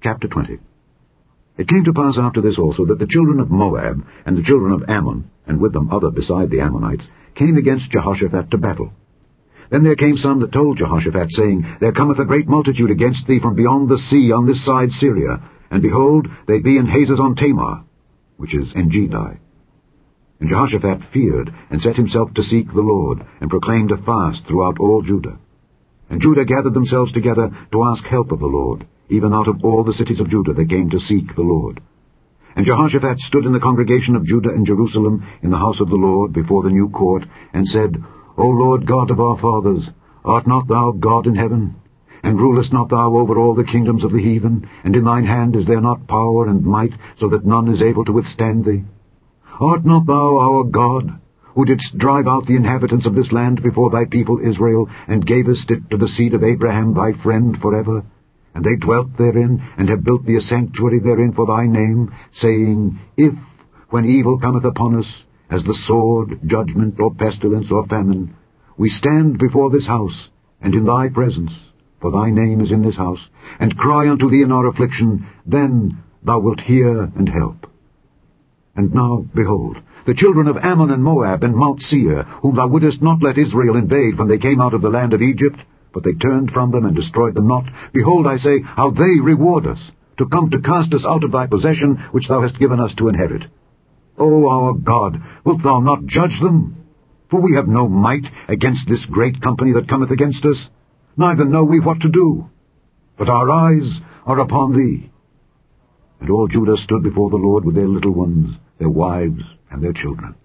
Chapter 20. It came to pass after this also that the children of Moab and the children of Ammon, and with them other beside the Ammonites, came against Jehoshaphat to battle. Then there came some that told Jehoshaphat, saying, There cometh a great multitude against thee from beyond the sea on this side Syria, and behold, they be in Hazazon Tamar, which is Engedi. And Jehoshaphat feared, and set himself to seek the Lord, and proclaimed a fast throughout all Judah. And Judah gathered themselves together to ask help of the Lord, even out of all the cities of Judah they came to seek the Lord. And Jehoshaphat stood in the congregation of Judah and Jerusalem in the house of the Lord before the new court, and said, O Lord God of our fathers, art not thou God in heaven? And rulest not thou over all the kingdoms of the heathen? And in thine hand is there not power and might, so that none is able to withstand thee? Art not thou our God, who didst drive out the inhabitants of this land before thy people Israel, and gavest it to the seed of Abraham thy friend forever? And they dwelt therein, and have built thee a sanctuary therein for thy name, saying, If, when evil cometh upon us, as the sword, judgment, or pestilence, or famine, we stand before this house, and in thy presence, for thy name is in this house, and cry unto thee in our affliction, then thou wilt hear and help. And now, behold, the children of Ammon and Moab and Mount Seir, whom thou wouldest not let Israel invade when they came out of the land of Egypt, but they turned from them and destroyed them not, behold, I say, how they reward us, to come to cast us out of thy possession, which thou hast given us to inherit. O our God, wilt thou not judge them? For we have no might against this great company that cometh against us, neither know we what to do. But our eyes are upon thee. And all Judah stood before the Lord with their little ones, their wives, and their children.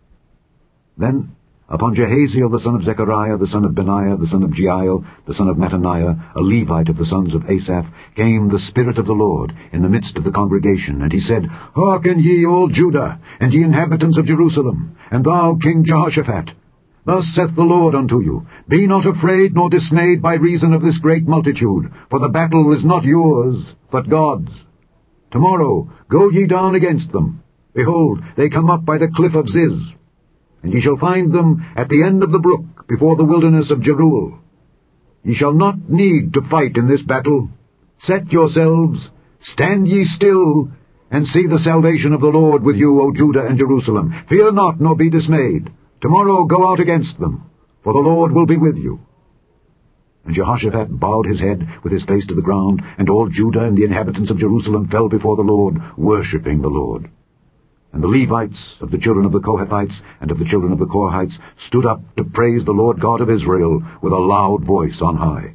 Then upon Jehaziel the son of Zechariah, the son of Benaiah, the son of Jeiel, the son of Mattaniah, a Levite of the sons of Asaph, came the Spirit of the Lord in the midst of the congregation, and he said, Hearken ye all Judah, and ye inhabitants of Jerusalem, and thou King Jehoshaphat. Thus saith the Lord unto you, Be not afraid nor dismayed by reason of this great multitude, for the battle is not yours, but God's. Tomorrow go ye down against them. Behold, they come up by the cliff of Ziz. And ye shall find them at the end of the brook, before the wilderness of Jeruel. Ye shall not need to fight in this battle. Set yourselves, stand ye still, and see the salvation of the Lord with you, O Judah and Jerusalem. Fear not, nor be dismayed. Tomorrow go out against them, for the Lord will be with you. And Jehoshaphat bowed his head with his face to the ground, and all Judah and the inhabitants of Jerusalem fell before the Lord, worshipping the Lord. And the Levites of the children of the Kohathites and of the children of the Korhites stood up to praise the Lord God of Israel with a loud voice on high.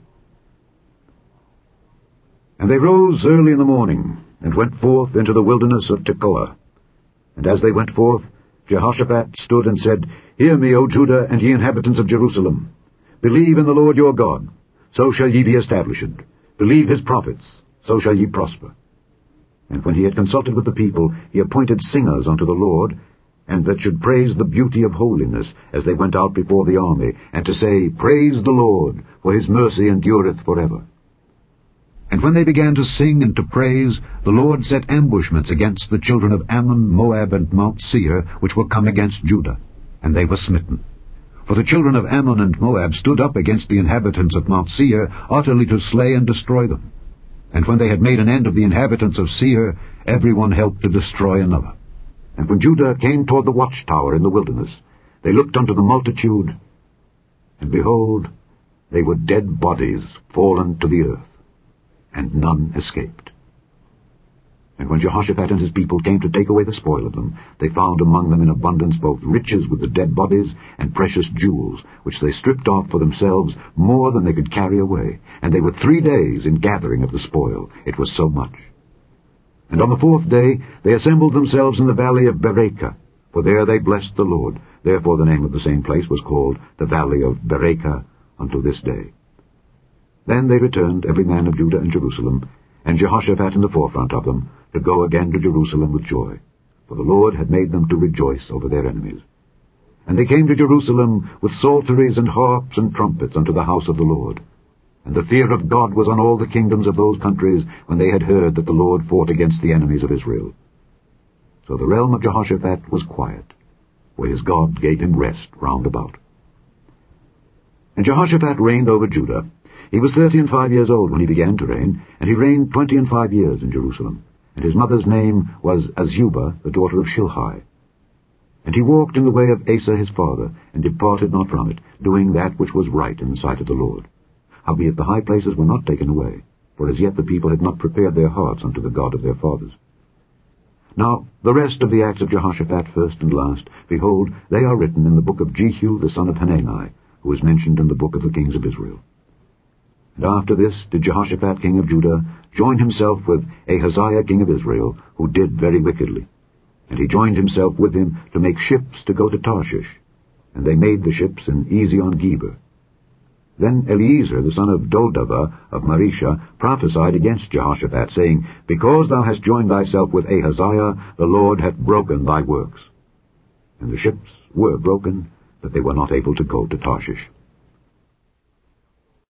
And they rose early in the morning, and went forth into the wilderness of Tekoa. And as they went forth, Jehoshaphat stood and said, Hear me, O Judah, and ye inhabitants of Jerusalem. Believe in the Lord your God, so shall ye be established. Believe his prophets, so shall ye prosper. And when he had consulted with the people, he appointed singers unto the Lord, and that should praise the beauty of holiness, as they went out before the army, and to say, Praise the Lord, for his mercy endureth forever. And when they began to sing and to praise, the Lord set ambushments against the children of Ammon, Moab, and Mount Seir, which were come against Judah, and they were smitten. For the children of Ammon and Moab stood up against the inhabitants of Mount Seir, utterly to slay and destroy them. And when they had made an end of the inhabitants of Seir, every one helped to destroy another. And when Judah came toward the watchtower in the wilderness, they looked unto the multitude, and behold, they were dead bodies fallen to the earth, and none escaped. And when Jehoshaphat and his people came to take away the spoil of them, they found among them in abundance both riches with the dead bodies and precious jewels, which they stripped off for themselves more than they could carry away. And they were 3 days in gathering of the spoil, it was so much. And on the 4th day they assembled themselves in the valley of Berachah, for there they blessed the Lord. Therefore the name of the same place was called the valley of Berachah unto this day. Then they returned, every man of Judah and Jerusalem, and Jehoshaphat in the forefront of them, to go again to Jerusalem with joy, for the Lord had made them to rejoice over their enemies. And they came to Jerusalem with psalteries and harps and trumpets unto the house of the Lord. And the fear of God was on all the kingdoms of those countries, when they had heard that the Lord fought against the enemies of Israel. So the realm of Jehoshaphat was quiet, for his God gave him rest round about. And Jehoshaphat reigned over Judah, He was 35 years old when he began to reign, and he reigned 25 years in Jerusalem. And his mother's name was Azubah, the daughter of Shilhi. And he walked in the way of Asa his father, and departed not from it, doing that which was right in the sight of the Lord. Howbeit the high places were not taken away, for as yet the people had not prepared their hearts unto the God of their fathers. Now the rest of the acts of Jehoshaphat, first and last, behold, they are written in the book of Jehu the son of Hanani, who is mentioned in the book of the kings of Israel. And after this did Jehoshaphat king of Judah join himself with Ahaziah king of Israel, who did very wickedly. And he joined himself with him to make ships to go to Tarshish. And they made the ships in Ezion-Geber. Then Eliezer the son of Dodavah of Marisha prophesied against Jehoshaphat, saying, Because thou hast joined thyself with Ahaziah, the Lord hath broken thy works. And the ships were broken, that they were not able to go to Tarshish.